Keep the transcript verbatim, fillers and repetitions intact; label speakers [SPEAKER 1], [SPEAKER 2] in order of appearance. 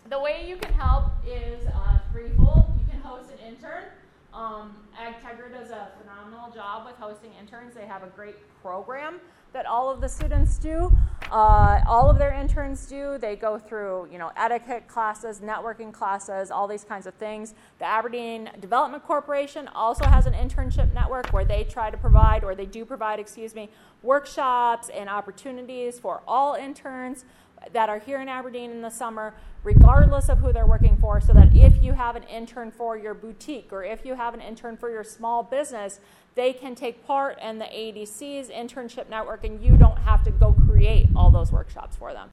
[SPEAKER 1] the way you can help is uh, threefold. You can host an intern. Um, AgTegra does a phenomenal job with hosting interns. They have a great program that all of the students do. Uh, all of their interns do. They go through, you know, etiquette classes, networking classes, all these kinds of things. The Aberdeen Development Corporation also has an internship network where they try to provide, or they do provide, excuse me, workshops and opportunities for all interns that are here in Aberdeen in the summer, regardless of who they're working for, so that if you have an intern for your boutique or if you have an intern for your small business, they can take part in the A D C's internship network and you don't have to go create all those workshops for them.